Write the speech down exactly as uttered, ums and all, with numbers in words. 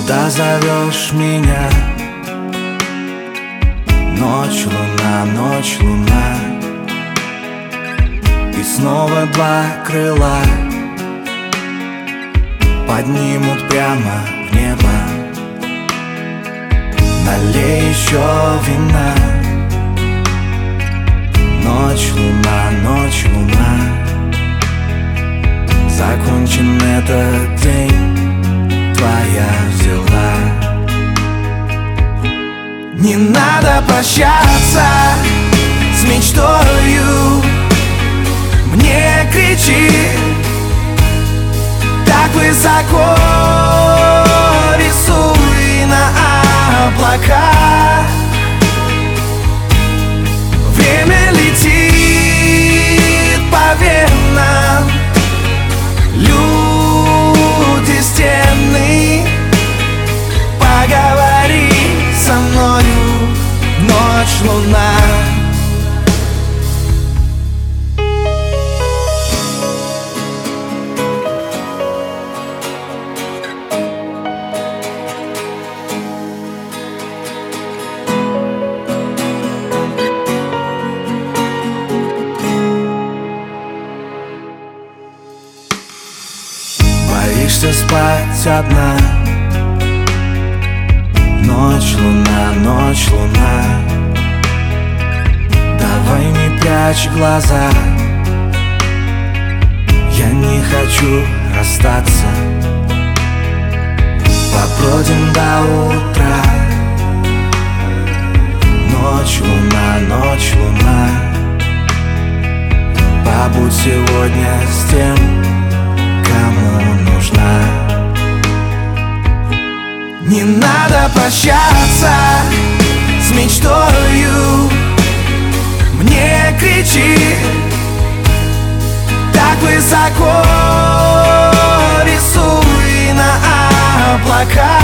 Куда зовешь меня? Ночь, луна, ночь, луна. И снова два крыла поднимут прямо в небо. Налей еще вина. Ночь, луна, ночь, луна. Закончен этот день, твоя взяла. Не надо прощаться с мечтою, мне кричи так высоко, рисуй на облаках. Время летит по венам, люди стены. Поговори со мною, ночь, луна. Боишься спать одна? Ночь, луна, ночь, луна. Давай не прячь глаза. Я не хочу расстаться. Побродим до утра. Ночь, луна, ночь, луна. Побудь сегодня с тем, кому нужна. Не надо прощаться с мечтою, мне кричи так высоко, рисуй на облаках.